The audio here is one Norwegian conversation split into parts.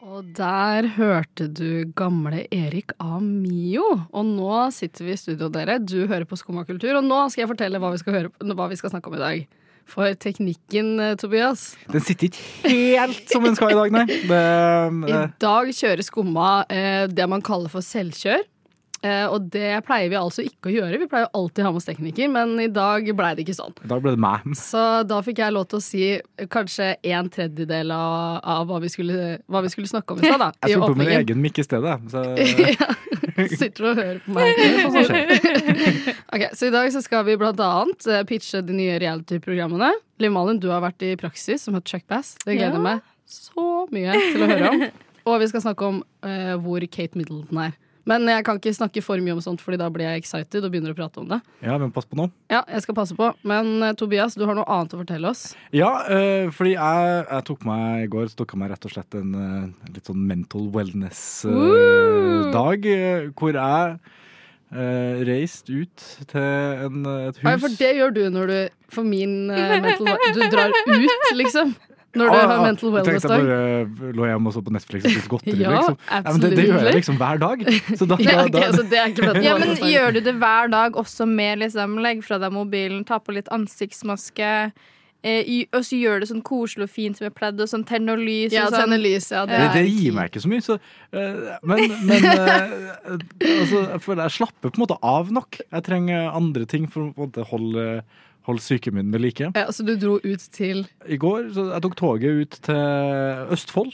Og der hørte du gamle Erik Amio. Og nå sitter vi i studio, dere. Du hører på Skumma kultur, og nå skal jeg fortelle hva vi skal snakke om i dag. For teknikken, Tobias. Den sitter ikke helt som den skal i dag, nei. I dag kjører Skumma det man kaller for selvkjør. Og det pleier vi altså ikke å gjøre. Vi pleier alltid å ha med oss tekniker, men i dag ble det ikke sånn. I dag ble det meg. Så da fikk jeg lov til å si kanskje 1/3 av hva vi skulle snakke om i stad, da. Jeg sto på min egen mikk i stedet. Så... ja, sitter og hører på meg. Ok, så i dag så skal vi blant annet pitche de nye reality-programmene. Liv Malin, du har vært i praksis som het Chuck Bass. Det gleder meg så mye til å høre om. Og vi skal snakke om hvor Kate Middleton er. Men jeg kan ikke snakke for mye om sånt, fordi da blir jeg excited og begynner å prate om det. Ja, men pass på nå. Ja, jeg skal passe på. Men Tobias, du har noe annet å fortelle oss. Ja, fordi jeg tok meg i går, så tok jeg meg rett og slett en litt sånn mental wellness-dag, hvor jeg reiste ut til et hus. Ja, for det gjør du når du, for min mental du drar ut, liksom. Når du har mental wellness-dag. Jeg bare lå hjemme og så på Netflix og spiste godteri. Ja, liksom. absolutt. Det gjør jeg liksom hver dag. Så da, så det er ikke ja, men gjør du det hver dag også med liksom, legg fra deg mobilen, ta på litt ansiktsmaske, og så gjør det sånn koselig og fint med pledd og sånn tenne og lys. Ja, og sånn. tenne lys, ja. Det gir meg ikke så mye, så, men altså, jeg føler jeg slapper på en måte av nok. Jeg trenger andre ting for å på en måte holde syken min med like. Ja, så du dro ut til... I går, så jeg tok toget ut til Østfold.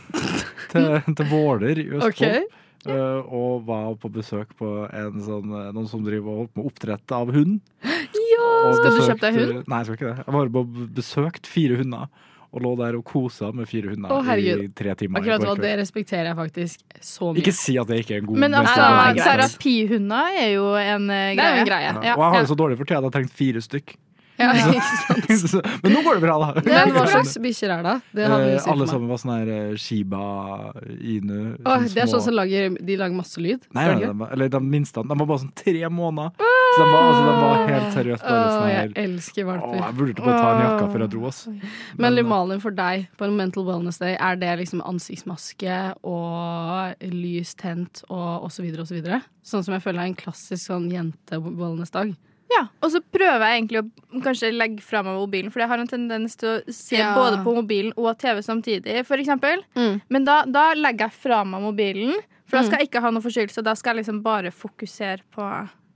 til Våler i Østfold. Okay. Og var på besøk på noen som driver og holdt med oppdrett av hund. Ja! Skal du kjøpe deg hund? Nei, jeg skal ikke det. Jeg var på besøkt 4 hunder. Og lå der og kosa med 4 hunder i 3 timer. Akkurat hva, det respekterer jeg faktisk så mye. Ikke si at det ikke er en god... Men altså, terapihunder er jo en greie. Det er jo en greie. Ja. Og jeg har det så dårlig for tida at jeg har trengt 4 stykk. Ja, ikke sant. Men nå går det bra, da. Men hva slags bikkjer er det? Det har vi alle sammen var sånn her Shiba Inu. Det er sånn som de lager masse lyd? Nei, eller de minste. De var bare sånn 3 måneder. Så de var helt seriøst bare sånn her. Jeg elsker valper. Jeg burde bare ta en jakka før jeg dro oss. Men Liv Malin, for deg på en mental wellness day, er det liksom ansiktsmaske og lys tent og så videre og så videre? Sånn som jeg føler er en klassisk sånn jente-wellness-dag. Ja, og så prøver jeg egentlig å kanskje legge fra meg mobilen, for jeg har en tendens til å se både på mobilen og TV samtidig, for eksempel. Men da legger jeg fra meg mobilen, for da skal jeg ikke ha noe forstyrrelse, da skal jeg liksom bare fokusere på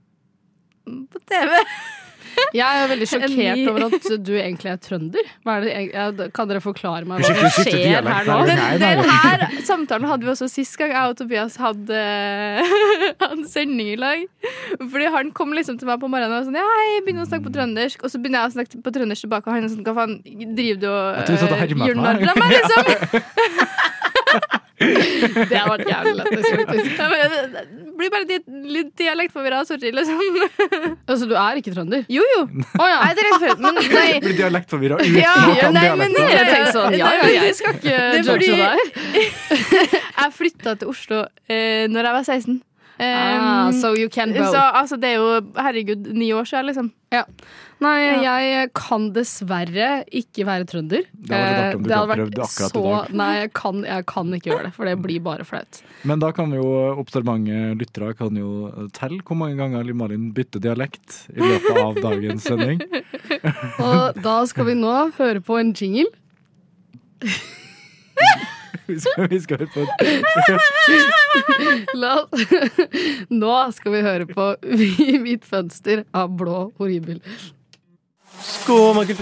TV. Jeg er veldig sjokkert over at du egentlig er trønder. Hva er det, kan dere forklare meg hva som skjer her nå? Den her samtalen hadde vi også sist gang jeg og Tobias hadde sending i lag. Fordi han kom liksom til meg på morgenen og var sånn, ja, jeg begynner å snakke på trøndersk. Og så begynner jeg å snakke på trøndersk tilbake, og han er sånn, hva faen, driver du og gjør narr av meg, liksom? Det har vært jævlig lett, faktisk. Det blir bare litt dialektforvirret, sorry, liksom. Altså, du er ikke trønder? Jo. Nei, det er rett før, men nei. Blir dialektforvirret uten dialekt. Jeg tenker sånn, jeg skal ikke judge deg. Jeg flyttet til Oslo når jeg var 16. So you can both. Så altså, det er jo, herregud, 9 år siden, liksom. Ja. Nei, jeg kan dessverre ikke være trønder. Det hadde vært akkurat i dag. Nei, jeg kan ikke gjøre det, for det blir bare flaut. Men da kan jo observante lyttere kan jo telle hvor mange ganger Liv Malin bytter dialekt i løpet av dagens sending. Og da skal vi nå høre på en jingle. Vi skal høre på Nå skal vi høre på I mitt fønster av Blå Horribil. Skumma kultur.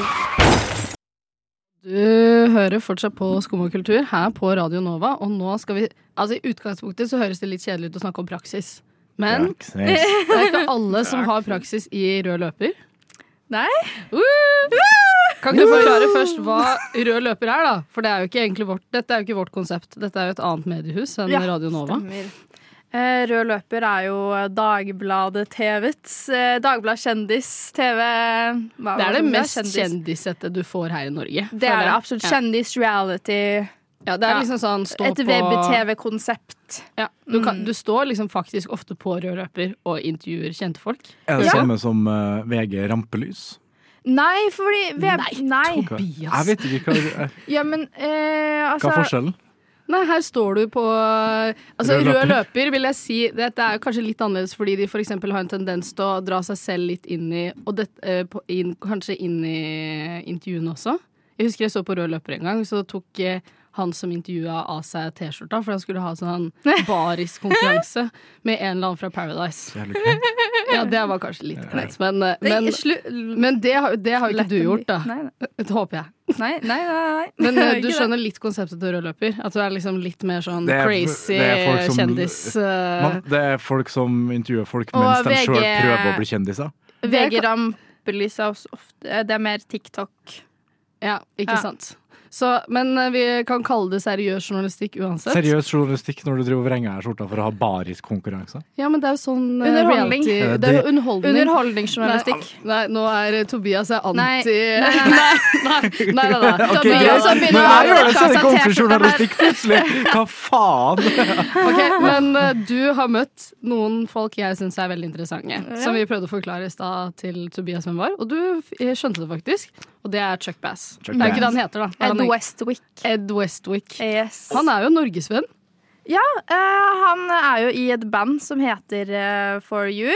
Du hører fortsatt på Skumma kultur her på Radio Nova, og nå skal vi, altså i utgangspunktet så høres det litt kjedelig ut å snakke om praksis. Men det er ikke alle som har praksis I rød løper. Nei. Kan ikke du forklare først hva rød løper er, da? For det er jo ikke egentlig dette er jo ikke vårt konsept. Dette er jo et annet mediehus enn Radio Nova. Stemmer. Rød løper er jo Dagbladet TVs Dagblad Kjendis TV. Det er det mest kjendisete du får her I Norge. Det er det absolutt. Kjendis, reality. Ja, det er liksom sånn et web-tv-konsept. Ja, du står liksom faktisk ofte på rød løper og intervjuer kjente folk. Er det samme som VG Rampelys? Nei, fordi Nei, Tobias. Jeg vet ikke hva ja, men, altså, hva er forskjellen? Nei, her står du på altså, Rød rød løper. løper vil jeg si. Dette er kanskje litt annerledes fordi de for eksempel har en tendens til å dra seg selv litt inn i og kanskje inn i intervjuene også. Jeg husker jeg så på rød løper en gang, så tok han som intervjuet av seg T-skjorta, for han skulle ha sånn bariskonkurranse med en eller annen fra Paradise. Jævlig kleint. Ja, det var kanskje litt kleint, men det har jo ikke du gjort, da. Nei. Det håper jeg. Nei. Men Det er du ikke skjønner litt konseptet til rød løper? At du er liksom litt mer sånn Det er- crazy det er folk som- kjendis? Det er folk som intervjuer folk Og mens de VG selv prøver å bli kjendiser. VG rampelyser oss ofte. Det er mer TikTok. Ja, ikke Ja. sant. Så, men vi kan kalle det seriøs journalistikk uansett. Seriøs journalistikk når du driver og vrenger her skjorta for å ha barisk-konkurranse. Ja, men det er jo sånn Underholdning. reality. Det er jo underholdning. Underholdningsjournalistikk. Nei, nå er Tobias anti... Nei. Nei. Ok, Tobias greit. som begynner Når å jeg gjør det, så er det plukke av ikke seg ordentlig T-skjorta journalistikk plutselig! Hva faen? Ok, men du har møtt noen folk jeg syns er veldig interessante. Som vi prøvde å forklare i stad til Tobias hvem var. Og du skjønte det faktisk. Og det er Chuck Bass. Chuck Det er jo ikke det Bass. han heter, da. Ed Han er- Westwick. Ed Westwick. Yes. Han er jo norgesvenn. Ja, han er jo i et band som heter For You.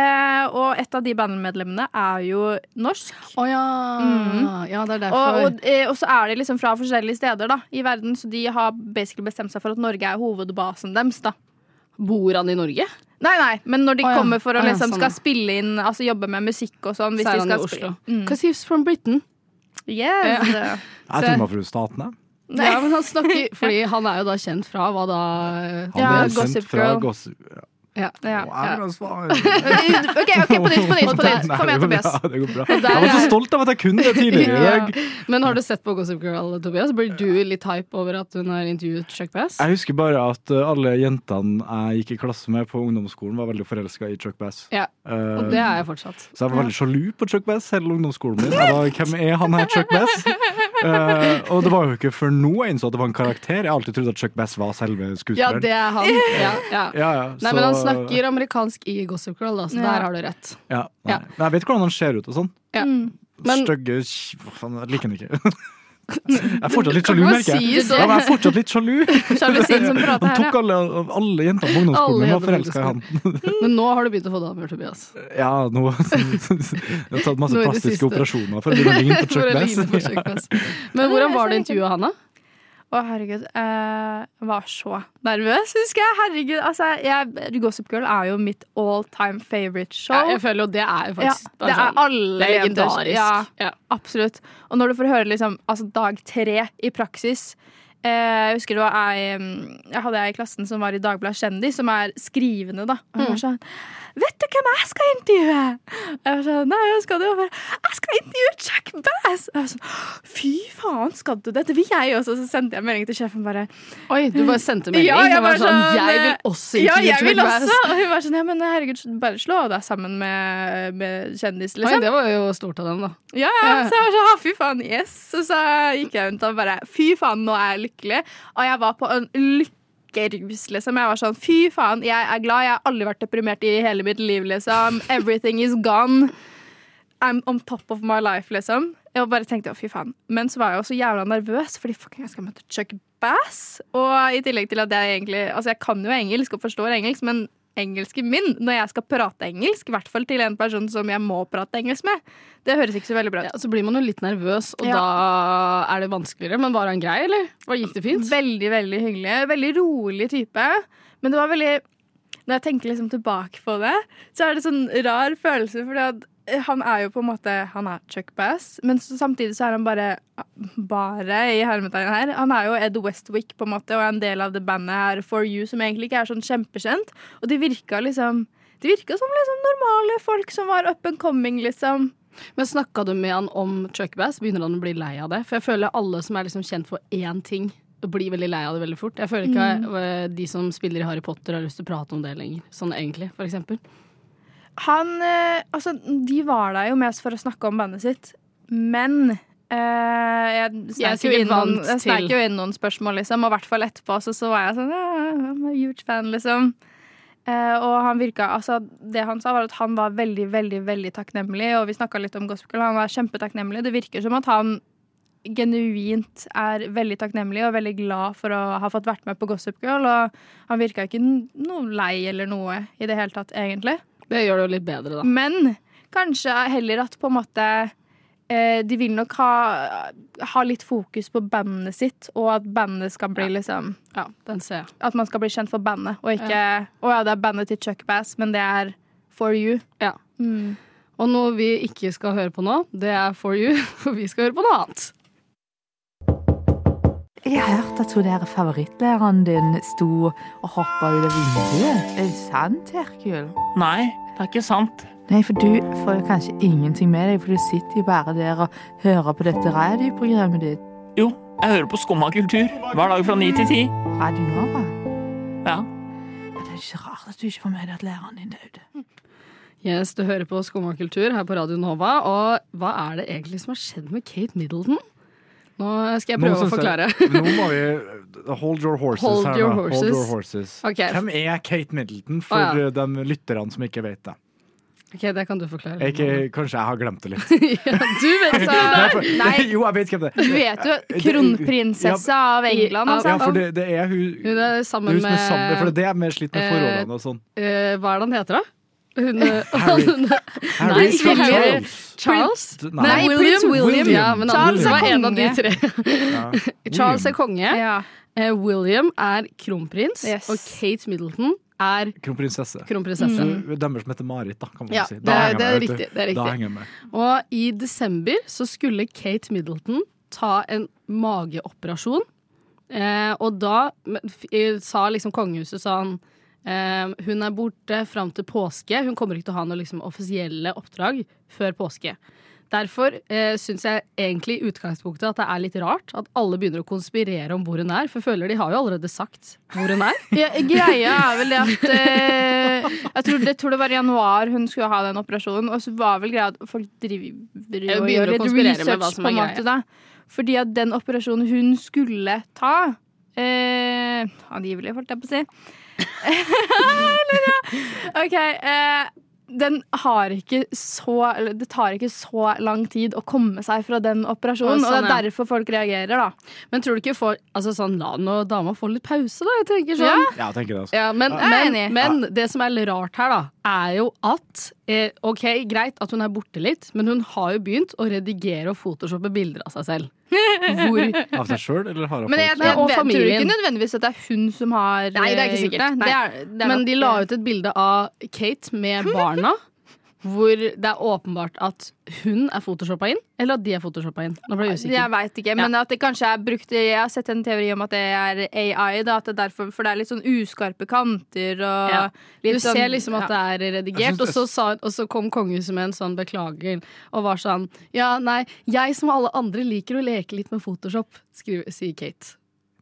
Og et av de bandmedlemmene er jo norsk. Å ja. Ja, det er derfor. Og så er de liksom fra forskjellige steder da, i verden, så de har basically bestemt seg for at Norge er hovedbasen deres. Da. Bor han i Norge? Nei, men når de Å ja. kommer for å Å ja, liksom sånn, skal ja. spille inn, altså jobbe med musikk og sånn, hvis Så er de han skal i Oslo. spille. Mm. Because he's from Britain. Yes. Jeg tror han var fra Statene. Ja, men han snakker Fordi han er jo da kjent fra hva da? Han Ja, ble sendt Gossip fra Girl. Gossip. Ja. Ja. Å, jeg vil svare. Ok, på nytt. Nei, Kom igjen, det går Tobias. bra, det går bra. der Jeg var så er- stolt av at jeg kunne det tidligere i Ja. dag. Men har du sett på Gossip Girl, Tobias? Blir du litt hype over at hun har intervjuet Chuck Bass? Jeg husker bare at alle jentene jeg gikk i klasse med på ungdomsskolen, var veldig forelska i Chuck Bass. Ja, og det er jeg fortsatt. Så jeg var veldig sjalu på Chuck Bass hele ungdomsskolen min. Jeg var, hvem er han her, Chuck Bass? Og det var jo ikke før nå jeg innså at det var en karakter. Jeg har alltid trodd at Chuck Bass var selve Ja, skuespilleren. det er han. Ja, ja. Ja, Nei, men han snakker amerikansk i Gossip Girl, da, så Ja. der har du rett. ja, nei. Ja. Men jeg vet hvordan han ser ut og sånn. Ja. Mm. Men- Stygge Hva faen, jeg liker han ikke. Jeg er fortsatt litt Kan sjalu, man merker si jeg. så? Ja, men jeg er fortsatt litt sjalu. Sjalusin som prater Han her, tok alle jentene på ungdomsskolen Alle og var jentene på forelska i han. Men nå har du begynt å få damer, Tobias. Ja, nå jeg har tatt masse Nå i det plastiske siste. operasjoner for å begynne å ligne på For å Chuck ligne på Bass. Chuck Bass. Men hvordan var det intervjuet han, da? Å, herregud. Jeg var så nervøs, husker jeg. Herregud, altså, Gossip Girl er jo mitt all time favorite show. Ja, jeg føler jo det er jo Ja, faktisk det er alle det er jenters- legendarisk. Ja, Ja. absolutt. Og når du får høre liksom, altså, dag 3 i praksis. Jeg husker det var jeg hadde ei i klassen som var i Dagbladet Kjendis, som er skrivende, da. Og hun var sånn: Vet du hvem jeg skal intervjue? Jeg var sånn, nei, jeg skal det. Og bare, jeg skal intervjue Chuck Bass! Og jeg var sånn, fy faen, skal du det? Det vil jeg også. Så sendte jeg melding til sjefen bare. Oi, du bare sendte melding? Ja, jeg og var var sånn, sånn, jeg vil også Ja, intervjue jeg vil Chuck Bass. også! Og hun var sånn, ja, men herregud, bare slå deg sammen med kjendis, Oi, liksom. det var jo stort av dem, da. Ja, så jeg var sånn, fy faen, yes. Og så gikk jeg rundt og bare, fy faen, nå er jeg lykkelig. Og jeg var på en lykkerus, liksom. Jeg var sånn, fy faen, jeg er glad. Jeg har aldri vært deprimert i hele mitt liv, liksom. Everything is gone. I'm on top of my life, liksom. Jeg bare tenkte, fy faen. Men så var jeg også jævla nervøs, fordi fucking jeg skal møte Chuck Bass. Og i tillegg til at jeg egentlig, altså jeg kan jo engelsk og forstår engelsk, men engelsken min, når jeg skal prate engelsk, i hvert fall til en person som jeg må prate engelsk med, det høres ikke så veldig bra ut. Ja, så blir man jo litt nervøs, og Ja. da er det vanskeligere. Men var han grei, eller? Gikk det fint? Veldig, veldig hyggelig. Veldig rolig type. Men det var veldig, når jeg tenker liksom tilbake på det, så er det sånn rar følelse, fordi at han er jo på en måte, han er Chuck Bass, men samtidig så er han bare i hermetegn her, han er jo Ed Westwick på en måte, og er en del av det bandet her For You, som egentlig ikke er sånn kjempekjent, og de virka som liksom normale folk som var up and coming, liksom. Men snakka du med han om Chuck Bass? Begynner han å bli lei av det? For jeg føler alle som er liksom kjent for én ting, blir veldig lei av det veldig fort. Jeg føler ikke de som spiller i Harry Potter har lyst til å prate om det lenger. Sånn egentlig, for eksempel. De var der jo mest for å snakke om bandet sitt, men jeg snek jo inn noen spørsmål, liksom, og i hvert fall etterpå så var jeg sånn, I'm a huge fan, liksom. Og han virka, det han sa var at han var veldig, veldig, veldig takknemlig, og vi snakket litt om Gospel, han var kjempetakknemlig. Det virker som at han genuint veldig takknemlig og veldig glad for å ha fått vært med på Gossip Girl, og han virket ikke noe lei eller noe i det hele tatt, egentlig. Det gjør det jo litt bedre, da. Men kanskje heller at på en måte de vil nok ha litt fokus på bandet sitt, og at bandet skal bli liksom Ja, den ser jeg. At man skal bli kjent for bandet, og ikke det bandet til Chuck Bass, men det For You. Ja. Og noe vi ikke skal høre på nå, det For You, for vi skal høre på noe annet. Jeg har hørt at hun der favorittlæreren din sto og hoppet ut av vinduet. Det sant, Herkul? Nei, det ikke sant. Nei, for du får jo kanskje ingenting med deg, for du sitter jo bare der og hører på dette radioprogrammet ditt. Jo, jeg hører på Skumma kultur hver dag fra 9 til 10. Radio Nova? Ja. Det er ikke rart at du ikke får med deg at læreren din døde. Yes, du hører på Skumma kultur her på Radio Nova, og hva det egentlig som har skjedd med Kate Middleton? Nå skal jeg prøve å forklare. Nå må vi hold your horses Hold her your nå. horses. Hold your horses. Okay. Hvem Kate Middleton for de lytterne som ikke vet det? Ok, det kan du forklare. Kanskje jeg har glemt det litt. Ja, du vet det. Nei, jo, jeg vet hvem det du vet jo kronprinsessa av England, altså. Ja, for det hun Hun sammen hun med for det mer slitt med forholdene og sånn. Hva han heter da? Harry Charles? Nei, Prins William. Ja, men Charles var en av de konge. 3. Charles konge. Ja. William kronprins, Yes. og Kate Middleton Kronprinsesse. kronprinsesse. Demmer som heter Marit, da, kan man Ja, si. det er riktig. Da henger jeg med. Og i desember så skulle Kate Middleton ta en mageoperasjon, og da sa liksom kongehuset sånn, hun borte frem til påske. Hun kommer ikke til å ha noe liksom offisielle oppdrag før påske. Derfor synes jeg egentlig i utgangspunktet at det litt rart at alle begynner å konspirere om hvor hun for jeg føler de har jo allerede sagt hvor hun Ja, greia vel det at jeg tror det var i januar hun skulle ha den operasjonen, og så var vel greia at folk driver og gjør litt research på en måte da. Fordi at den operasjonen hun skulle ta angivelig, holdt jeg på å si Ok, det tar ikke så lang tid å komme seg fra den operasjonen, og det derfor folk reagerer da. Men tror du ikke sånn, la noen damer få litt pause da, jeg tenker sånn. Ja, jeg tenker det også. Ja, men det som litt rart her da, jo at ok, greit at hun borte litt, men hun har jo begynt å redigere og photoshoppe bilder av seg selv. Av seg selv, eller har hun men jeg tror ikke nødvendigvis at det hun som har Nei, det ikke sikkert. Det men de la ut et bilde av Kate med barna, hvor det åpenbart at hun photoshoppet inn, eller at de photoshoppet inn. Nå ble jeg usikker. Jeg vet ikke, men at det kanskje brukt. Jeg har sett en teori om at det AI, da, at det derfor, for det litt sånn uskarpe kanter og litt du ser liksom at det redigert, og så kom kongehuset med en sånn beklager og var sånn, ja, nei, jeg som alle andre liker å leke litt med Photoshop, sier Kate.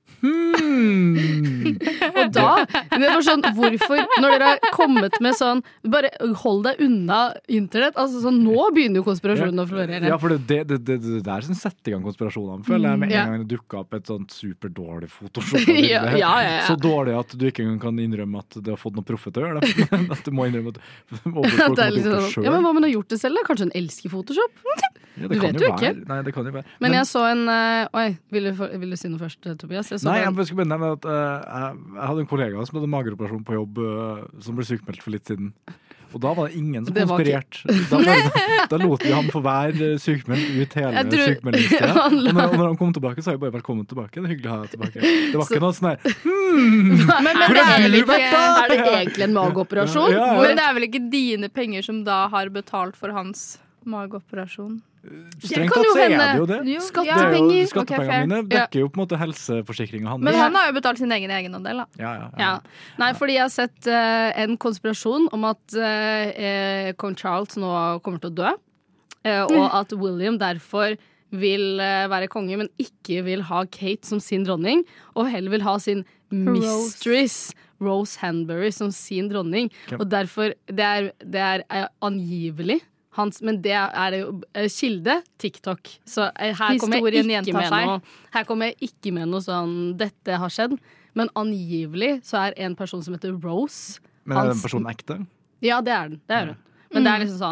Og da det var sånn, hvorfor når dere har kommet med sånn bare hold deg unna internett, altså sånn, nå begynner jo konspirasjonen å florere. Ja, for det som setter i gang konspirasjonene, føler jeg med en gang det dukket opp et sånt superdårlig Photoshop ja. Så dårlig at du ikke kan innrømme at du har fått noe proffet til å gjøre det, at du må innrømme at folk har gjort det selv. Ja, men hva med å ha gjort det selv da? Kanskje hun elsker Photoshop? Ja, du vet jo ikke. Nei, det kan jo være. Men jeg så en vil du si noe først, Tobias? Nei, jeg skulle begynne med at jeg hadde en kollega som hadde mageroperasjon på jobb, som ble sykmeldt for litt siden. Og da var det ingen som konspirert. Da lot vi ham få være sykmeldt ut hele sykmeldingstida. Og når han kom tilbake, så sa jeg bare velkommen tilbake. Det hyggelig å ha deg tilbake. Det var ikke noe sånn her men det egentlig en mageoperasjon? Ja. Men det vel ikke dine penger som da har betalt for hans mageoperasjon? Strengt tatt så det jo det. Skattepenger. Skattepengene mine dekker jo på en måte helseforsikringen hans. Men han har jo betalt sin egen egenandel, da. Ja. Nei, fordi jeg har sett en konspirasjon om at kong Charles nå kommer til å dø, og at William derfor vil være konge, men ikke vil ha Kate som sin dronning, og heller vil ha sin mistress Rose Hanbury som sin dronning. Og derfor, det angivelig men det jo kilde TikTok. Så her kommer jeg ikke med noe sånn dette har skjedd, men angivelig så en person som heter Rose. Men den personen ekte? Ja, det den. Det hun. Men det liksom sånn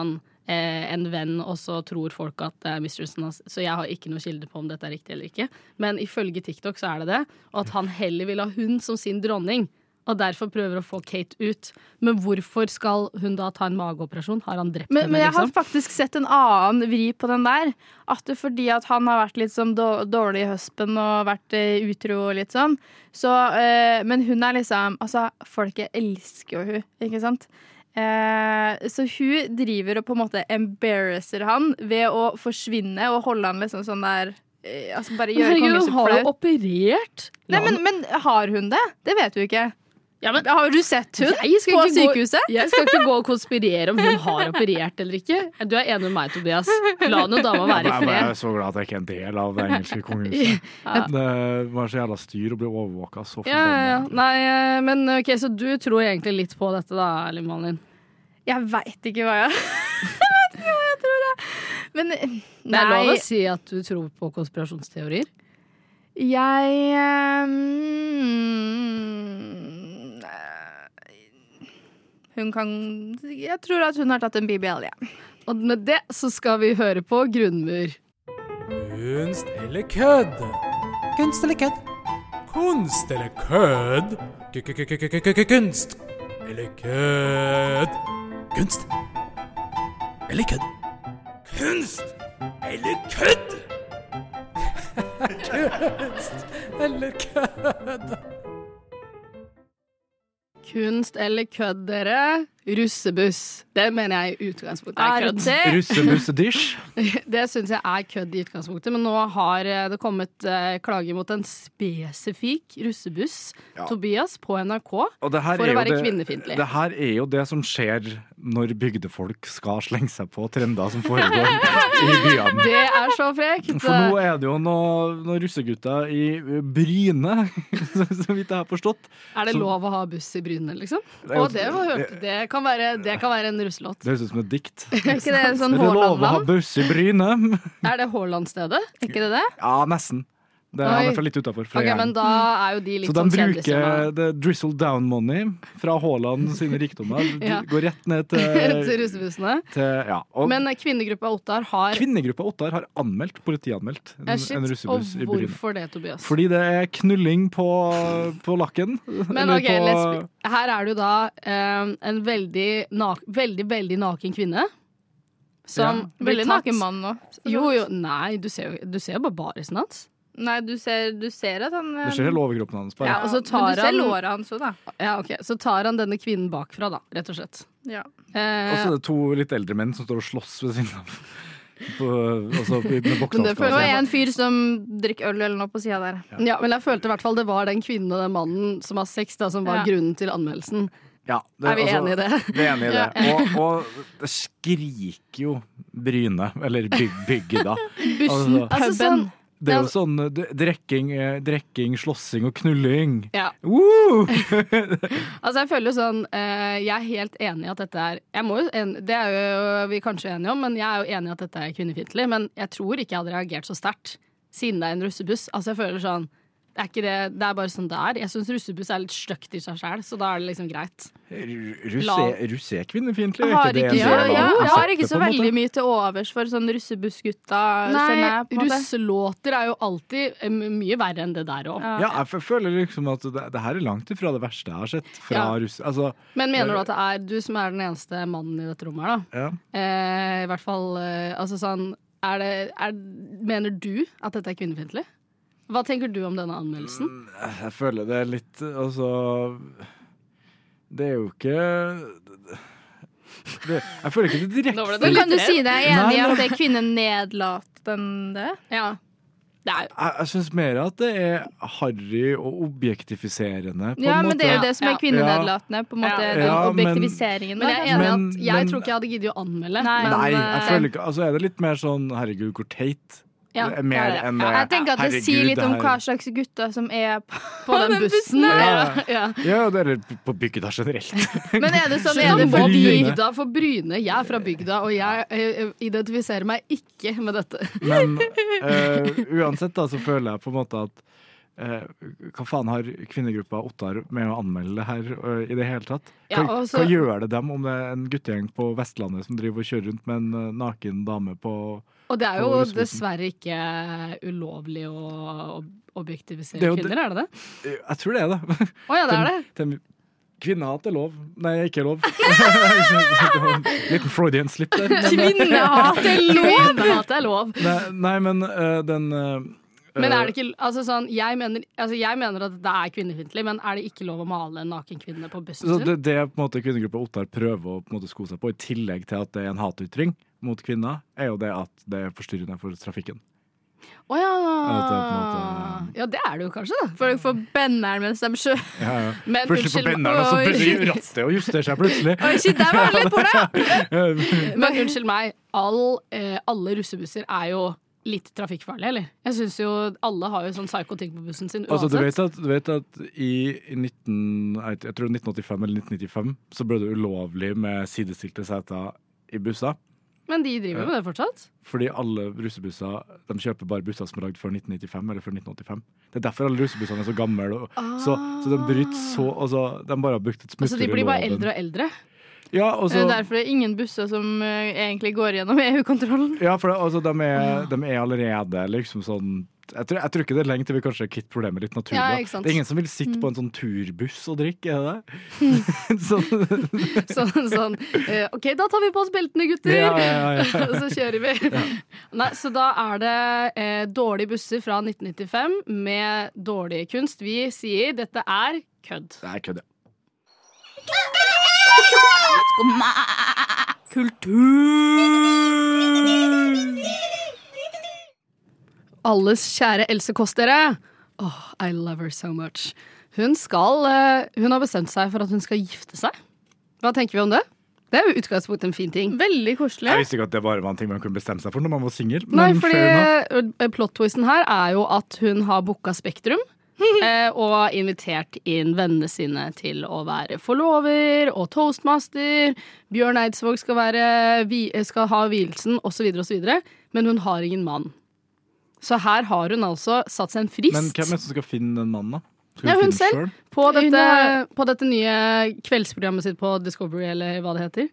en venn, og så tror folk at det mistressen hans. Så jeg har ikke noe kilde på om dette riktig eller ikke. Men ifølge TikTok så det. Og at han heller vil ha hun som sin dronning. Og derfor prøver å få Kate ut. Men hvorfor skal hun da ta en mageoperasjon? Har han drept henne, liksom? Men jeg har faktisk sett en annen vri på den der. At det fordi at han har vært litt sånn dårlig i høspen og vært utro og litt sånn. Så, men hun liksom, altså, folket elsker jo hun, ikke sant? Så hun driver og på en måte embarrasser han ved å forsvinne og holde han liksom sånn der altså bare gjøre kongen så flau. Hun har jo operert. Nei, men har hun det? Det vet du ikke. Ja, men, har du sett hun på sykehuset? Jeg skal ikke gå og konspirere om hun har operert eller ikke. Du enig med meg, Tobias. La noen dama være i fred. Jeg er så glad at jeg ikke er en del av det engelske kongehuset. Det var så jævla styr å bli overvåket så forbannet. Ja. Nei, men ok, så du tror egentlig litt på dette da, Liv Malin? Jeg vet ikke hva jeg tror det. Men nei. Det lov å si at du tror på konspirasjonsteorier? Jeg tror at hun har tatt en BBL, ja. Og med det så skal vi høre på Grunnmur. Kunst eller kødd? Kunst eller kødd? Kunst eller kødd? Kunst eller kødd? Kunst eller kødd? Kunst eller kødd? Kunst eller kødd? Kunst eller kødd, dere? Russebuss. Det mener jeg i utgangspunktet kødd. Russebuss-dish? Det synes jeg kødd i utgangspunktet, men nå har det kommet klage mot en spesifik russebuss, Tobias, på NRK, for å være kvinnefiendtlig. Det her jo det som skjer når bygdefolk skal slenge seg på trender som foregår i byene. Det så frekt. For nå det jo noen russegutter i Bryne, så vidt jeg har forstått. Det lov å ha buss i Bryne, liksom? Og det kan være en russelåt. Det høres ut som et dikt. Ikke det sånn Haaland-land? Det lov å ha buss i Bryne. Det Haaland-stedet? Ikke det? Ja, nesten. Det I hvert fall litt utenfor. Ok, men da jo de litt så sånn kjendiser. Så de bruker the drizzle down money fra Haaland sine rikdommer. Går rett ned til russebussene. Men kvinnegruppa Ottar har politianmeldt en russebuss i Bryne. Og hvorfor det, Tobias? Fordi det knulling på lakken. Men ok, her det jo da en veldig naken kvinne. Veldig naken mann nå. Jo, nei, du ser jo bare barisen hans. Nei, du ser at han Du ser hele overkroppen hans bare. Ja, og så men du ser låret hans også, da. Ja, ok. Så tar han denne kvinnen bakfra, da, rett og slett. Ja. Og så det 2 litt eldre menn som står og slåss ved siden av. Med bokstavsplass. Det var en fyr som drikker øl eller noe på siden der. Ja, men jeg følte i hvert fall det var den kvinnen og den mannen som har sex, da, som var grunnen til anmeldelsen. Ja, vi enige i det? Vi enige i det. Og det skriker jo Bryne, eller bygda. Bussen, altså sånn. Det jo sånn drekking, slåssing og knulling. Ja. Altså jeg føler jo sånn jeg helt enig i at dette det jo vi kanskje enige om, men jeg jo enig i at dette kvinnefiendtlig. Men jeg tror ikke jeg hadde reagert så sterkt siden det en russebuss. Altså jeg føler sånn det bare sånn det Jeg synes russebuss litt støkt i seg selv, så da det liksom greit. Russ kvinnefiendtlig? Jeg har ikke så veldig mye til overs for sånn russebussgutta. Nei, russelåter jo alltid mye verre enn det der også. Ja, jeg føler liksom at det her langt ifra det verste jeg har sett fra russ. Altså, men mener du at det du som den eneste mannen i dette rommet her, da? I hvert fall, altså sånn, mener du at dette kvinnefiendtlig? Hva tenker du om denne anmeldelsen? Jeg føler det litt, altså det jo ikke jeg føler ikke det direkte. Men kan du si deg enig i at det kvinnen nedlatende? Ja. Jeg synes mer at det harry og objektifiserende på en måte. Ja, men det jo det som kvinnenedlatende på en måte, den objektifiseringen. Men jeg enig at jeg tror ikke jeg hadde giddet å anmelde. Nei, jeg føler ikke, altså det litt mer sånn, herregud, hvor teit. Jeg tenker at det sier litt om hva slags gutter som på den bussen. Ja, det på bygda generelt. Men det sånn bygda for Bryne? Jeg fra bygda, og jeg identifiserer meg ikke med dette. Men uansett da, så føler jeg på en måte at hva faen har kvinnegruppa Ottar med å anmelde det her i det hele tatt? Altså, hva gjør det dem om det en guttegjeng på Vestlandet som driver og kjører rundt med en naken dame på og det jo dessverre ikke ulovlig å objektivisere kvinner, er det det? Jeg tror det det. Ja, det det. Kvinnehat lov. Nei, ikke lov. Liten Freudian slip der. Kvinnehat lov! Kvinnehat lov. Nei, men den men det ikke, altså sånn, jeg mener at det kvinnefiendtlig, men det ikke lov å male en naken kvinne på bussen sin? Det på en måte kvinnegruppa Ottar prøver å på en måte sko seg på, i tillegg til at det en hatytring mot kvinner, jo det at det forstyrrende for trafikken. Ja, det det jo kanskje, da. For å få benneren mens de kjører. Ja. Plutselig på benneren, og så begynner rattet å justere seg plutselig. Oi, shit, der var litt på det! Men unnskyld meg, alle russebusser jo litt trafikkfarlig, eller? Jeg synes jo alle har jo sånn psyko-ting på bussen sin uansett. Altså, du vet at i 1985 eller 1995 så ble det ulovlig med sidestilte seter i busser. Men de driver jo med det fortsatt? Fordi alle russebusser, de kjøper bare busser som lagd før 1995 eller før 1985. Det derfor alle russebussene så gamle. Så de bryter så, altså, de bare har brukt et smutter i loven. Altså de blir bare eldre og eldre? Ja, også, derfor det ingen busser som egentlig går gjennom EU-kontrollen. Ja, for altså, de allerede liksom sånn jeg tror ikke det lenge til vi kanskje kvitt problemet litt naturlig. Ja, det ikke som vil sitte på en sånn turbuss og drikke, det? sånn. Ok, da tar vi på oss beltene, gutter! Ja. Og så kjører vi. Ja. Nei, så da det dårlige busser fra 1995 med dårlig kunst. Vi sier dette kødd. Det kødd, ja. Kultur! Alles kjære Else Kåss, dere. I love her so much. Hun har bestemt seg for at hun skal gifte seg. Hva tenker vi om det? Det jo utgangspunkt en fin ting. Veldig koselig. Jeg visste ikke at det bare var en ting man kunne bestemme seg for når man var single. Nei, fordi plot-twisten her jo at hun har booka Spektrum. Og invitert inn vennene sine til å være forlover og toastmaster. Bjørn Eidsvåg skal ha vielsen og så videre, men hun har ingen mann. Så her har hun altså satt seg en frist. Men hvem som skal finne den mannen da? Hun selv. På dette nye kveldsprogrammet sitt på Discovery, eller hva det heter.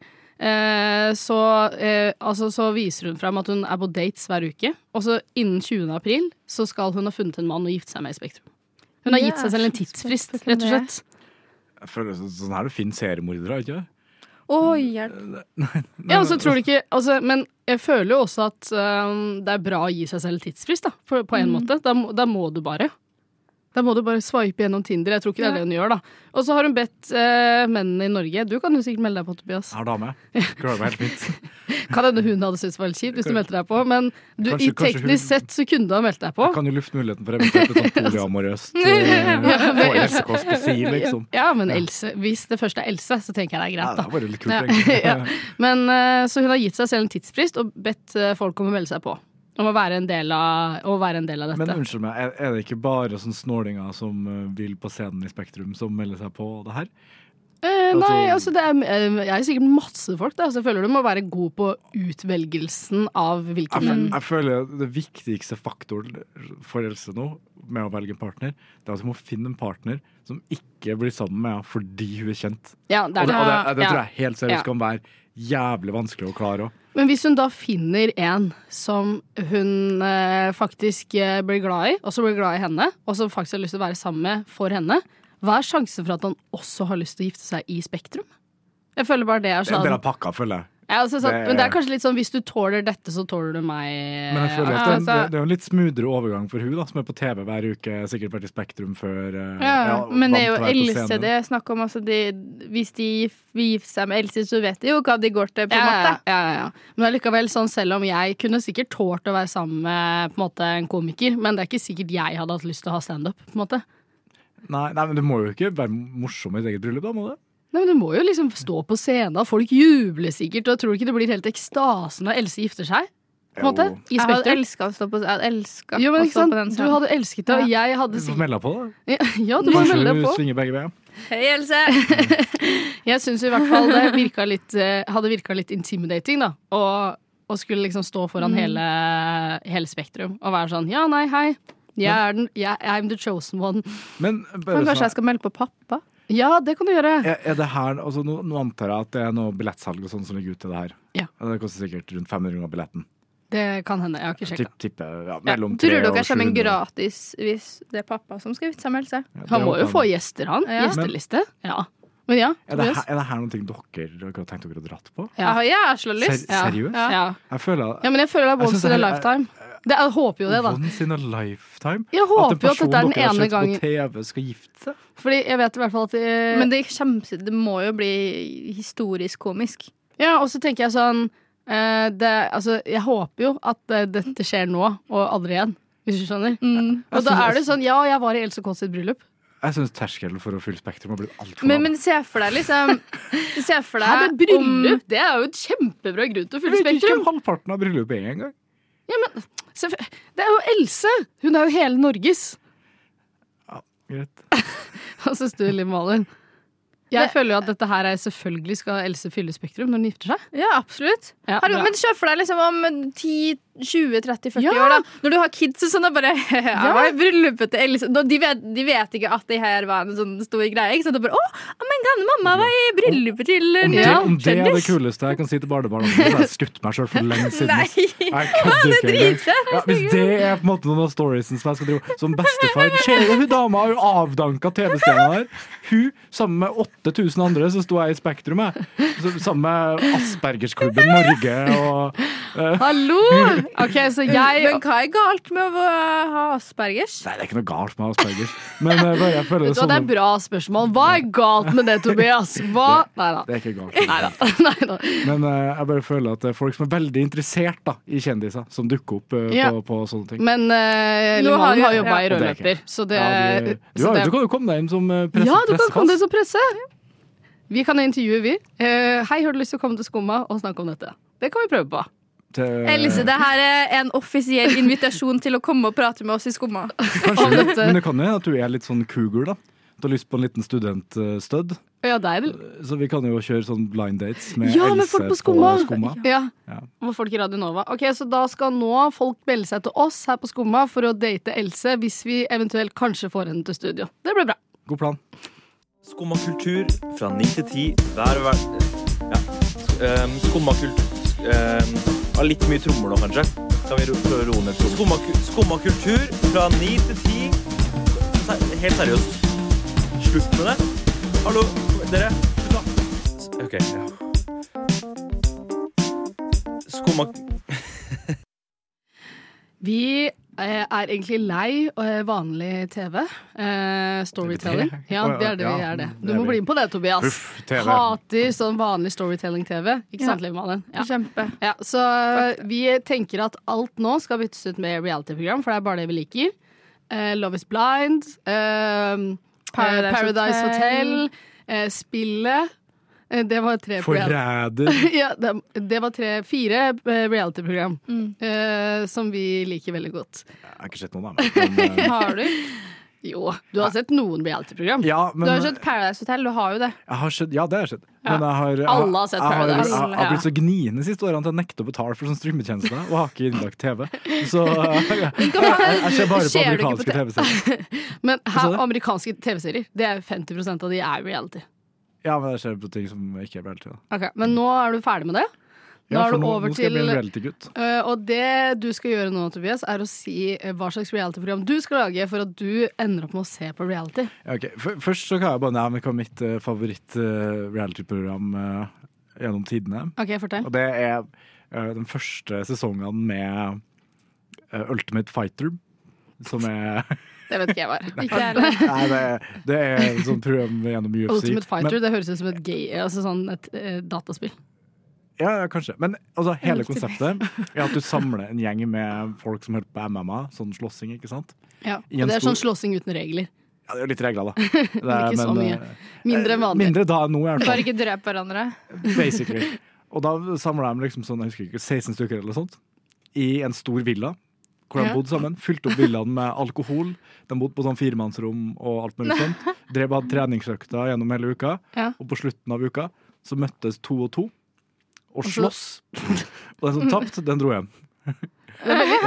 Så viser hun frem at hun på dates hver uke. Og så innen 20. april så skal hun ha funnet en mann og gifte seg med i Spektrum. Hun har gitt seg selv en tidsfrist, rett og slett. Jeg føler sånn her finnes seriemordere, ikke det? Hjelp. Ja, og så tror du ikke men jeg føler jo også at det bra å gi seg selv tidsfrist, da, på en måte. Da må du bare swipe gjennom Tinder. Jeg tror ikke det det hun gjør, da. Og så har hun bedt mennene i Norge. Du kan jo sikkert melde deg på, Tobias. Jeg har dame. Klarer meg helt fint. Kan hende hun hadde syntes det var litt kjipt hvis du meldte deg på, men i teknisk sett så kunne du ha meldt deg på. Jeg kan jo lufte muligheten for eventuelt et sånt polyamorøst få Else Kåss på si, liksom. Ja, men Else, hvis det først Else, så tenker jeg det greit, da. Ja, det bare litt kult, egentlig. Men så hun har gitt seg selv en tidsfrist og bedt folk om å melde seg på. Om å være en del av dette. Men unnskyld meg, det ikke bare sånne snålinger som vil på scenen i Spektrum som melder seg på det her? Nei, altså jeg sikkert masse folk da, så jeg føler du må være god på utvelgelsen av hvilken menn. Jeg føler det viktigste faktoren for Else nå med å velge en partner, det at hun må finne en partner som ikke blir sammen med henne fordi hun kjent. Ja, det tror jeg helt seriøst kan være jævlig vanskelig å klare også. Men hvis hun da finner en som hun faktisk blir glad i, og så blir glad i henne, og som faktisk har lyst til å være sammen med for henne, hva sjansen for at han også har lyst til å gifte seg i Spektrum? Jeg føler bare det sånn. Det pakka, føler jeg. Ja, altså, men det kanskje litt sånn, hvis du tåler dette, så tåler du meg. Men jeg føler at det jo en litt smoothere overgang for hun da, som på TV hver uke, sikkert vært i Spektrum før. Men det jo Else det snakk om, altså hvis de gifter seg med Else, så vet de jo hva de går til på en måte. Ja. Men allikevel sånn, selv om jeg kunne sikkert tålt å være sammen med på en måte en komiker, men det ikke sikkert jeg hadde hatt lyst til å ha stand-up, på en måte. Nei, men du må jo ikke være morsom i et eget bryllup da, må det? Nei, men du må jo liksom stå på scenen, folk jubler sikkert, og jeg tror ikke det blir helt ekstase når Else gifter seg, på en måte, i Spektrum. Jeg hadde elsket å stå på den scenen. Du hadde elsket det, og jeg hadde sikkert... Du får melde på da. Ja, du må melde deg på. Kanskje du svinger begge veier. Hei, Else! Jeg synes i hvert fall det hadde virket litt intimidating da, og skulle liksom stå foran hele Spektrum, og være sånn, ja, nei, hei, I'm the chosen one. Men kanskje jeg skal melde på pappa? Ja, det kan du gjøre. Er det her, altså nå antar jeg at det er noe billettsalg og sånn som ligger ut til det her. Ja. Det koster sikkert rundt 500 av billetten. Det kan hende, jeg har ikke sjekket. Tipper, mellom 3 Tror dere og 700. kommer gratis hvis det er pappa som skal utmelde seg? Han må jo få gjester, han. Ja. Gjesteliste. Ja. Men ja, er det her noe dere har tenkt dere å dratt på? Ja, jeg har så lyst. Seriøst? Ja. Jeg føler men jeg føler det er once in a lifetime. Jeg håper jo det, da. Once in a lifetime? Jeg håper jo at dette er den ene gangen. gangen. At en person dere har sett på TV skal gifte seg? Fordi jeg vet i hvert fall at Men det må jo bli historisk komisk. Ja, og så tenker jeg sånn jeg håper jo at dette skjer nå, og aldri igjen. Hvis du skjønner. Og da er det sånn, jeg var i Else Kåss sitt bryllup. Jeg synes terskelen for å fylle Spektrum har blitt alt for lav. Men se for deg liksom men bryllup, det er jo et kjempebra grunn til å fylle Jeg vet ikke Spektrum. hvem halvparten av bryllupet er engang. Ja, men det er jo Else. Hun er jo hele Norges. Ja, greit. Hva synes du, Liv Malin? Jeg føler jo at dette her er selvfølgelig skal Else fylle Spektrum når hun gifter seg. Ja, absolutt. Ja, Men se for deg liksom om 10, 20, 30, 40 Ja. år da. Når du har kids og sånn, og bare jeg var i bryllupet til Else. De vet ikke at det her var en sånn stor greie. Ikke sant? Og bare, men gamle mamma var i bryllupet til Om det er det kuleste jeg kan si til barnebarna, så har jeg skutt meg selv for lenge siden. Nei. Jeg kødder ikke engang. Hvis det er på en måte noen av storiesen som jeg skal drive som bestefar. Hun dama har jo avdanket TV-stjerna der. Hun, sammen med 8000 andre, så sto jeg i Spektrum, sammen med Aspergersklubben Norge og Hallo! Ok, så Men hva er galt med å ha Aspergers? Nei, det er ikke noe galt med Aspergers. Men jeg føler Vet du hva, det er bra spørsmål. Hva er galt med det, Tobias? Neida. Det er ikke galt. Neida. Men jeg bare føler at det er folk som er veldig interessert i kjendiser, som dukker opp på sånne ting. Men Liv Malin har jobba i rødløper, så det Du kan jo komme deg inn som pressepass. Ja, du kan komme deg som presse. Vi kan intervjue, vi. Hei, har du lyst til å komme til Skumma og snakke om dette? Det kan vi prøve på. Elise, det her er en offisiell invitasjon til å komme og prate med oss i Skumma. Kanskje, men det kan jo at du er litt sånn cougar, da. Du har lyst på en liten studentstødd. Ja, deg. Så vi kan jo kjøre sånn blind dates med med Else folk på Skumma. Ja. Og folk i Radio Nova. Ok, så da skal nå folk melde seg til oss her på Skumma for å date Else, hvis vi eventuelt kanskje får henne til studio. Det blir bra. God plan. Skumma kultur fra 9 til 10 hver Skumma kultur litt mye trommer nå, kanskje. Kan vi prøve å roe ned trommer? Skumma kultur fra 9 til 10. Helt seriøst. Slutt med det. Hallo, dere. Slutt da. Ok, ja. Skumma... Vi er egentlig lei vanlig TV. Storytelling. Ja, det er det vi er det. Du må bli med på det, Tobias. Uff, TV. Hater sånn vanlig storytelling-TV. Ikke sant, Liv Malin? Ja. Kjempe. Ja, så vi tenker at alt nå skal byttes ut med reality-program, for det er bare det vi liker. Love is Blind, Paradise Hotel, Spillet. Det var 3 Forræder. Ja, det var 4 reality-program som vi liker veldig godt. Jeg har ikke sett noen av dem. Har du? Jo, du har sett noen reality-program. Ja, men Du har sett Paradise Hotel, du har jo det. jeg har sett, ja, det har jeg sett. Men Alle har sett Paradise. Jeg har blitt så gniende de siste årene til å nekte å betale for sånn streametjenester, og har ikke innlagt TV. Så jeg ser bare på Ser du ikke på amerikanske TV-serier. Men sa her, du? amerikanske TV-serier, det er 50% av de er reality. Ja, men jeg ser på ting som ikke er reality. Da. Ok, men nå er du ferdig med det. Nå Ja, er for du nå over skal jeg bli en til reality-gutt. og det du skal gjøre nå, Tobias, er å si hva slags reality-program du skal lage for at du ender opp med å se på reality. Ja, ok. Først så kan jeg bare nevne hva mitt favoritt-reality-program gjennom tidene. Ok, fortell. Og det er den første sesongen med Ultimate Fighter, som er Det vet ikke jeg var. Ikke jeg heller. Nei, det er et sånt program gjennom UFC. Ultimate Fighter, Men, det høres ut som et gay, altså sånn et dataspill. ja, kanskje. Men altså, hele konseptet er at du samler en gjeng med folk som hører på MMA, sånn slåssing, ikke sant? Ja, I en og det er stor- sånn slåssing uten regler. Ja, det er jo litt regler, da. Det er, ikke så mye. Mindre enn vanlig. Mindre da enn nå, i hvert Bare fall. ikke drep hverandre. Basically. Og da samler de liksom sånn, jeg husker ikke, 16 stykker eller sånt, i en stor villa, hvor de Ja. bodde sammen. Fylte opp villaen med alkohol. De bodde på sånn 4-mannsrom og alt mulig sånt. Drev hadde treningsøkter gjennom hele uka. Ja. Og på slutten av uka så møttes 2 og 2 og så- slåss. Og den som tapte, den dro hjem. Det er veldig,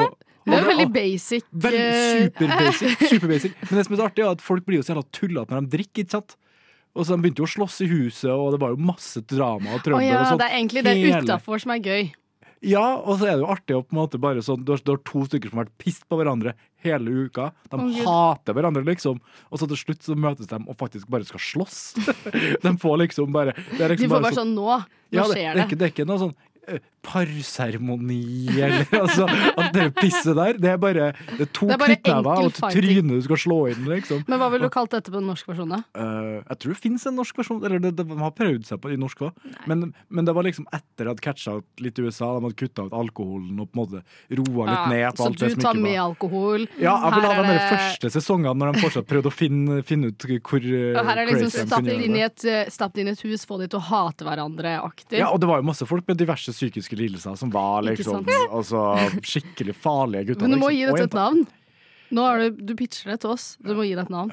Det er veldig basic. Superbasic. Men det som er så artig er at folk blir jo så jævla tullete når de drikker, ikke sant? Og så de begynte jo å slåss i huset, og det var jo masse drama og trøbbel. Ja, og sånt. det er egentlig det utenfor som er gøy. Ja, og så er det jo artig å på en måte bare sånn, du har 2 stykker som har vært pissed på hverandre hele uka. De hater hverandre, liksom. Og så til slutt så møtes de og faktisk bare skal slåss. De får liksom bare... Det liksom de får bare sånn, nå skjer det. Det er ikke noe sånn parseremoni eller altså, at det pisset der, det er bare det er 2 knyttnever og trynet du skal slå inn, liksom. Men hva vil du kalt dette på den norske versjonen? Jeg tror det finnes en norsk versjon, eller de har prøvd seg på i norsk også. Men det var liksom etter at catcha ut litt i USA, de hadde kuttet ut alkoholen og på en måte roa litt ned på alt det som ikke var. Så du tar med alkohol? Ja, jeg vil ha de første sesongene når de fortsatt prøvde å finne ut hvor her er liksom stappet inn i et hus, få de til å hate hverandre-aktig. Ja, og det var jo masse folk med diverse psykiske lidelser som var liksom altså, skikkelig farlige gutter. Men du må liksom. gi dette et navn. Nå du pitcher det til oss. Du må gi det et navn.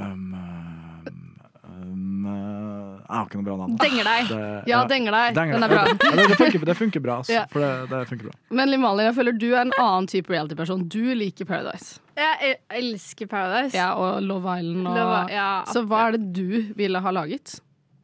Jeg har ikke noe bra navn. Denger deg. Denger deg. Den er bra. Det funker bra, altså. For det funker bra. Men Liv Malin, jeg føler du er en annen type reality-person. Du liker Paradise. Jeg elsker Paradise. Ja, og Love Island. Så hva er det du ville ha laget?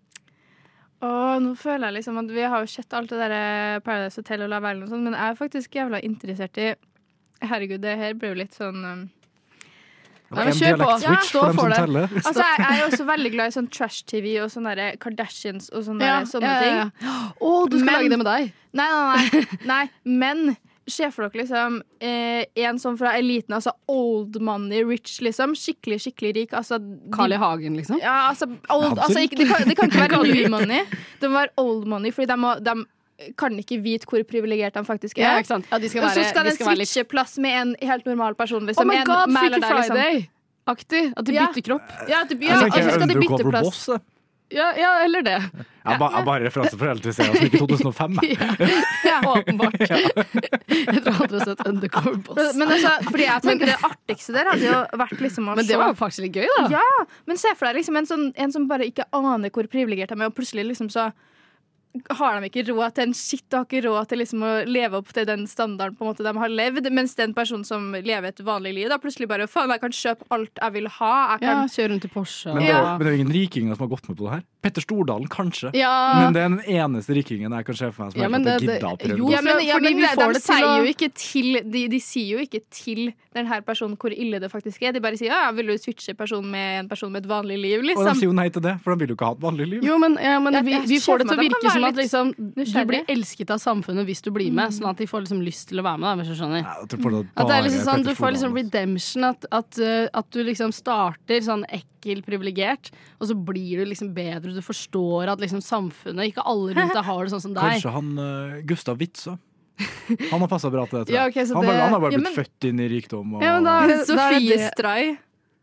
Nå føler jeg liksom at vi har jo sett alt det der Paradise Hotel og Love Island og sånn, men jeg er faktisk jævla interessert i herregud, det her blir jo litt sånn kjør på, stå for det. Altså, jeg er jo også veldig glad i sånn trash-TV og sånne der Kardashians og sånne ting. Du skal lage det med deg? Nei, men se for dere liksom en sånn fra eliten, altså old money rich, liksom. Skikkelig rik. Altså, Carl I. Hagen, liksom? Ja, altså, det kan ikke være new money. Det må være old money, fordi de kan ikke vite hvor privilegert de faktisk er. Ja, ikke sant? Ja, og så skal de switche plass med en helt normal person. Liksom. Oh my god, Freaky Friday-aktig. At de bytter kropp. Ja, og så skal de bytte plass. Ja, eller det. Jeg bare referanse for reality-serien som ikke 2005. Åpenbart. Jeg tror aldri har sett Undercover Boss. Men altså, fordi jeg tenker det artigste der hadde jo vært liksom Men det var faktisk litt gøy, da. Ja, men se for deg liksom en som bare ikke aner hvor privilegert de er, og plutselig liksom så har de ikke råd til en shit, og har ikke råd til liksom å leve opp til den standarden på en måte de har levd, mens den personen som lever et vanlig liv, da plutselig bare, faen, jeg kan kjøpe alt jeg vil ha. Kjøre rundt i Porsche. Men det er jo ingen rikinger som har gått med på det her. Petter Stordalen, kanskje. Men det er den eneste rikingen jeg kan se for meg som gidder å prøve. De sier jo ikke til denne personen hvor ille det faktisk er. De bare sier, vil du switche person med en person med et vanlig liv, liksom. Og de sier jo nei til det, for de vil jo ikke ha et vanlig liv. Jo, men vi får det til å virke som at liksom, du blir elsket av samfunnet hvis du blir med, sånn at de får liksom lyst til å være med, da, hvis du skjønner. At det er liksom sånn, du får liksom redemption, at du liksom starter sånn ekkel privilegert, og så blir du liksom bedre, du forstår at liksom samfunnet, ikke alle rundt deg har det sånn som deg. Kanskje han Gustav Witzøe. Han har passet bra til det, tror jeg. Han har bare blitt født inn i rikdom. Sofie Stray.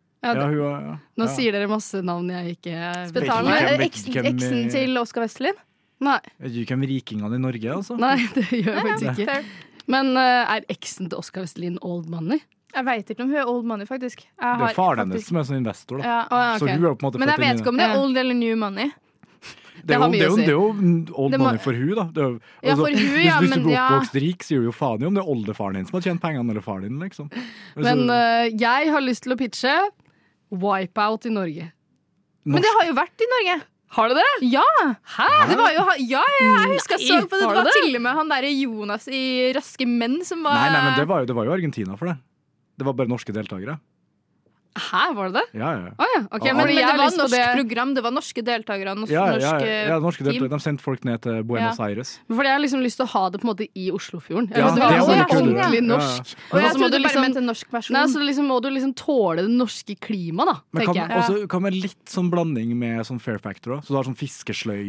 Nå sier dere masse navn jeg ikke vet. Eksen til Oscar Westerlin? Nei. Vet du hvem rikingene i Norge, altså? Nei, det gjør jeg faktisk ikke. Men er eksen til Oscar Westerlin old money? Jeg vet ikke om hun er old money, faktisk. Det er faren hennes som er sånn investor, da. Så hun er på en måte men jeg vet ikke om det er old eller new money. Det er jo old money for hun, da. Hvis du blir oppvokst rik, sier du jo faen i om det er oldefaren din som har tjent pengene, eller faren din, liksom. Men jeg har lyst til å pitche Wipeout i Norge. Men det har jo vært i Norge. Har du det? Ja! Hæ? Det var jo, jeg husker jeg så på det. Det var til og med han der Jonas i Raske menn som var Nei, men det var jo Argentina for det. Det var bare norske deltakere. Hæ, var det det? Ja. Okay, men det var norsk program, det var norske deltakere. Norske deltakere. De sendte folk ned til Buenos Aires. Fordi jeg har liksom lyst til å ha det på en måte i Oslofjorden. Det er ordentlig norsk. Og jeg trodde bare mente en norsk versjon. Nei, så liksom må du liksom tåle det norske klimaet, da, tenker jeg. Og så kan vi litt sånn blanding med sånn Fair Factor også. Så du har sånn fiskesløy.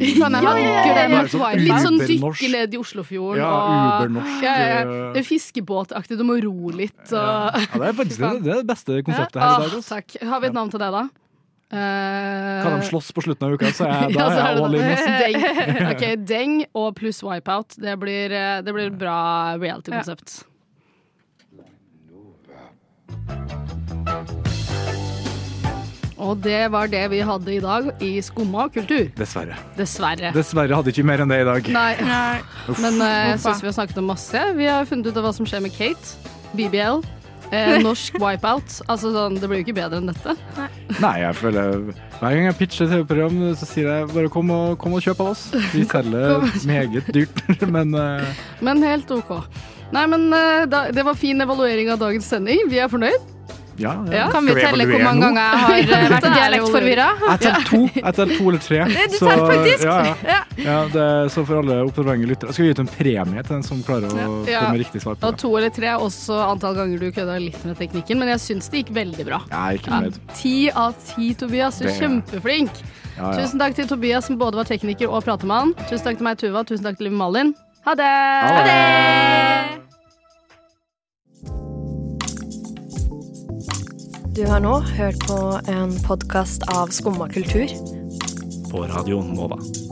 Litt sånn dykke ned i Oslofjorden. Ja, ubernorsk. Fiskebåtaktig, du må ro litt. Det er faktisk det beste konseptet her i dag. Takk. Har vi et navn til det, da? Kan de slåss på slutten av uka, så er jeg all in. Ok, Deng og pluss Wipeout. Det blir et bra reality-konsept. Og det var det vi hadde i dag i Skumma kultur. Dessverre hadde ikke mer enn det i dag. Nei. Men jeg synes vi har snakket om masse. Vi har funnet ut av hva som skjer med Kate, BBL, Norsk wipeout. Altså sånn, det blir jo ikke bedre enn dette. Nei, jeg føler hver gang jeg pitcher TV-program, så sier jeg bare kom og kjøp av oss. Vi selger meget dyrt, Men helt ok. Nei, men det var fin evaluering av dagens sending. Vi er fornøyd. Ja. Kan vi telle hvor mange ganger jeg har vært dialektforvirret? Jeg teller 2 eller 3. Du teller faktisk? Så for alle oppdragende lyttere. Skal vi gi ut en premie til den som klarer å komme riktig svar på det? Og 2 eller 3 er også antall ganger du kødda litt med teknikken, men jeg synes det gikk veldig bra. Jeg er ikke med. 10 av 10, Tobias. Du er kjempeflink. Tusen takk til Tobias, som både var tekniker og pratemann. Tusen takk til meg, Tuva. Tusen takk til Liv Malin. Ha det! Ha det! Du har nå hørt på en podcast av Skumma Kultur. På Radio Nova.